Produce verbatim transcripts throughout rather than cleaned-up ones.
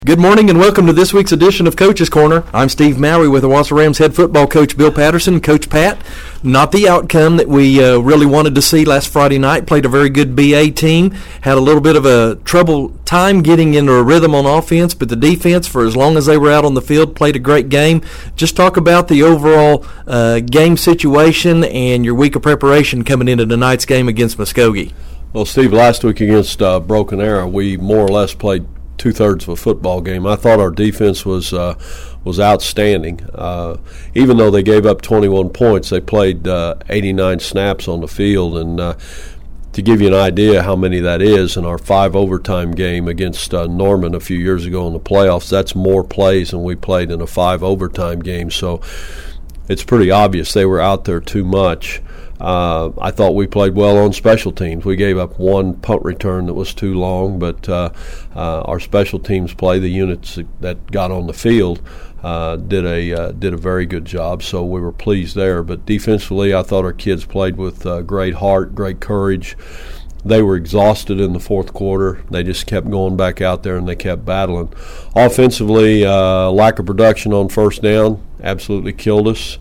Good morning and welcome to this week's edition of Coach's Corner. I'm Steve Mowry with Owasso Rams head football coach Bill Patterson. Coach Pat, not the outcome that we uh, really wanted to see last Friday night. Played a very good B A team. Had a little bit of a trouble time getting into a rhythm on offense, but the defense, for as long as they were out on the field, played a great game. Just talk about the overall uh, game situation and your week of preparation coming into tonight's game against Muskogee. Well, Steve, last week against uh, Broken Arrow, we more or less played two-thirds of a football game. I thought our defense was uh, was outstanding. Uh, even though they gave up twenty-one points, they played uh, eighty-nine snaps on the field. And uh, to give you an idea how many that is, in our five overtime game against uh, Norman a few years ago in the playoffs, that's more plays than we played in a five overtime game. So it's pretty obvious they were out there too much. Uh, I thought we played well on special teams. We gave up one punt return that was too long, but uh, uh, our special teams play, the units that got on the field, uh, did a uh, did a very good job. So we were pleased there. But defensively, I thought our kids played with uh, great heart, great courage. They were exhausted in the fourth quarter. They just kept going back out there and they kept battling. Offensively, uh, lack of production on first down absolutely killed us.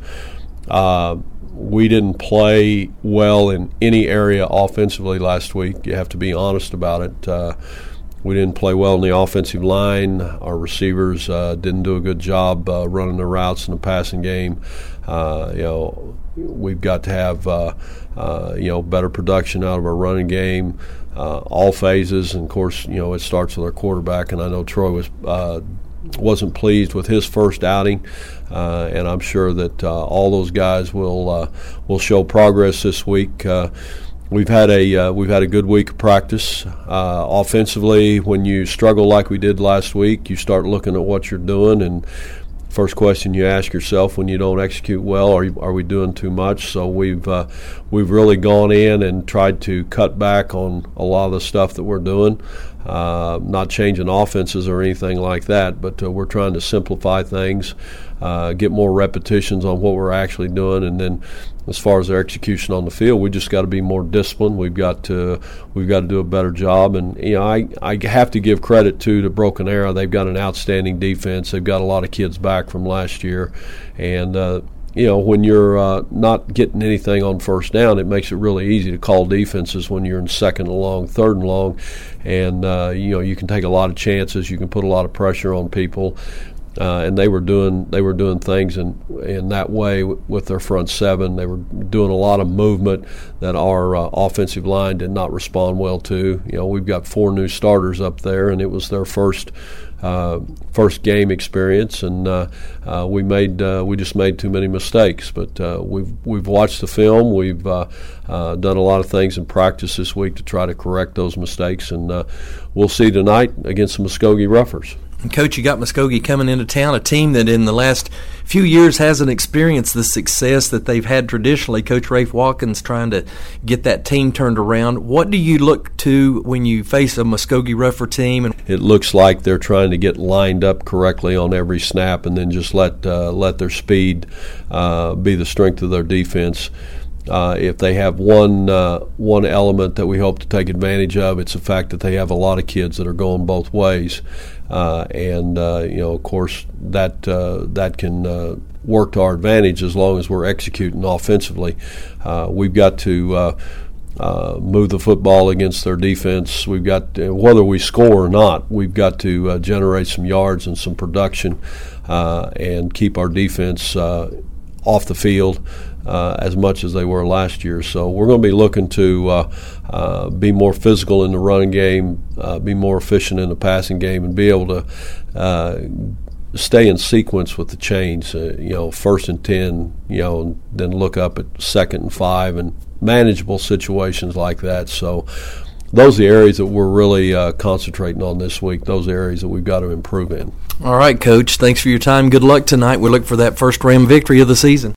Uh, We didn't play well in any area offensively last week. You have to be honest about it. Uh, we didn't play well in the offensive line. Our receivers uh, didn't do a good job uh, running the routes in the passing game. Uh, you know, we've got to have uh, uh, you know better production out of our running game, uh, all phases. And of course, you know it starts with our quarterback. And I know Troy was. Uh, wasn't pleased with his first outing, uh, and I'm sure that uh, all those guys will uh, will show progress this week. Uh, we've had a uh, we've had a good week of practice. Uh, offensively, when you struggle like we did last week, you start looking at what you're doing, and first question you ask yourself when you don't execute well, are you, are we doing too much? So we've uh, we've really gone in and tried to cut back on a lot of the stuff that we're doing. Uh, not changing offenses or anything like that, but uh, we're trying to simplify things, uh, get more repetitions on what we're actually doing, and then as far as their execution on the field, we just got to be more disciplined. We've got to we've got to do a better job, and you know I, I have to give credit to to Broken Arrow. They've got an outstanding defense. They've got a lot of kids back from last year, and uh, you know, when you're uh, not getting anything on first down, it makes it really easy to call defenses when you're in second and long, third and long, and uh, you know you can take a lot of chances. You can put a lot of pressure on people, uh, and they were doing they were doing things in in that way w- with their front seven. They were doing a lot of movement that our uh, offensive line did not respond well to. You know, we've got four new starters up there, and it was their first. Uh, first game experience, and uh, uh, we made uh, we just made too many mistakes. But uh, we've we've watched the film. We've uh, uh, done a lot of things in practice this week to try to correct those mistakes, and uh, we'll see tonight against the Muskogee Roughers. And Coach, you got Muskogee coming into town, a team that in the last few years hasn't experienced the success that they've had traditionally. Coach Rafe Watkins trying to get that team turned around. What do you look to when you face a Muskogee Rougher team? It looks like they're trying to get lined up correctly on every snap and then just let uh, let their speed uh, be the strength of their defense. Uh, if they have one uh, one element that we hope to take advantage of, it's the fact that they have a lot of kids that are going both ways, uh, and uh, you know, of course, that uh, that can uh, work to our advantage as long as we're executing offensively. Uh, we've got to uh, uh, move the football against their defense. We've got to, whether we score or not, we've got to uh, generate some yards and some production, uh, and keep our defense uh, off the field. Uh, as much as they were last year. So we're going to be looking to uh, uh, be more physical in the running game, uh, be more efficient in the passing game, and be able to uh, stay in sequence with the chains, uh, you know, first and ten, you know, and then look up at second and five and manageable situations like that. So those are the areas that we're really uh, concentrating on this week, those areas that we've got to improve in. All right, Coach, thanks for your time. Good luck tonight. We look for that first Ram victory of the season.